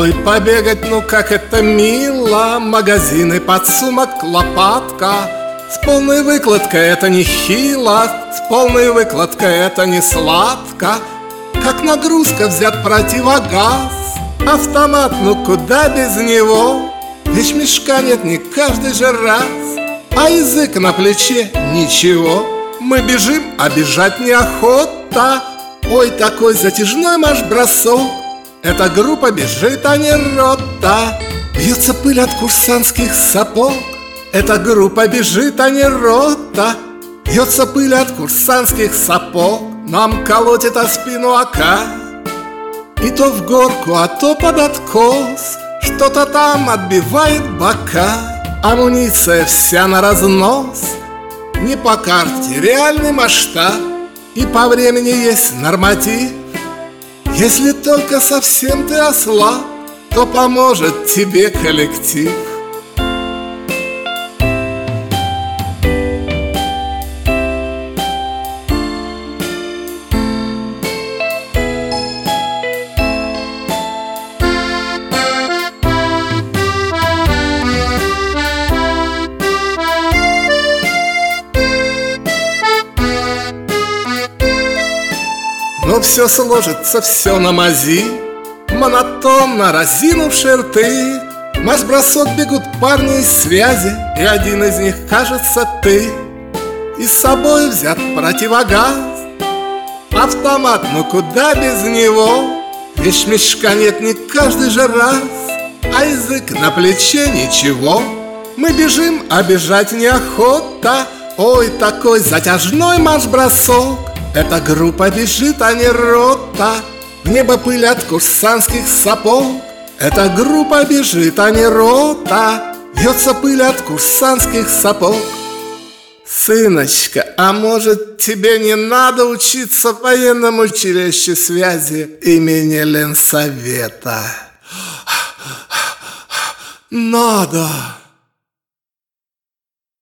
Ой, побегать, ну как это мило. Магазины, подсумок, лопатка. С полной выкладкой это не хило, с полной выкладкой это не сладко. Как нагрузка взят противогаз. Автомат, ну куда без него? Ведь мешка нет не каждый же раз. А язык на плече ничего. Мы бежим, а бежать неохота. Ой, такой затяжной марш-бросок. Эта группа бежит, а не рота. Вьется пыль от курсантских сапог. Эта группа бежит, а не рота. Вьется пыль от курсантских сапог. Нам колотит о спину ока. И то в горку, а то под откос. Что-то там отбивает бока. Амуниция вся на разнос. Не по карте, реальный масштаб. И по времени есть норматив. Если только совсем ты ослаб, то поможет тебе коллектив. Но все сложится, все на мази. Монотонно разинувши рты. Марш-бросок бегут парни из связи, и один из них, кажется, ты. И с собой взят противогаз. Автомат, ну куда без него? Ведь мешка нет не каждый же раз. А язык на плече ничего. Мы бежим, а бежать неохота. Ой, такой затяжной марш-бросок. Эта группа бежит, а не рота. В небо пыль от курсантских сапог. Эта группа бежит, а не рота. Вьется пыль от курсантских сапог. Сыночка, а может тебе не надо учиться в военном училище связи имени Ленсовета? Надо.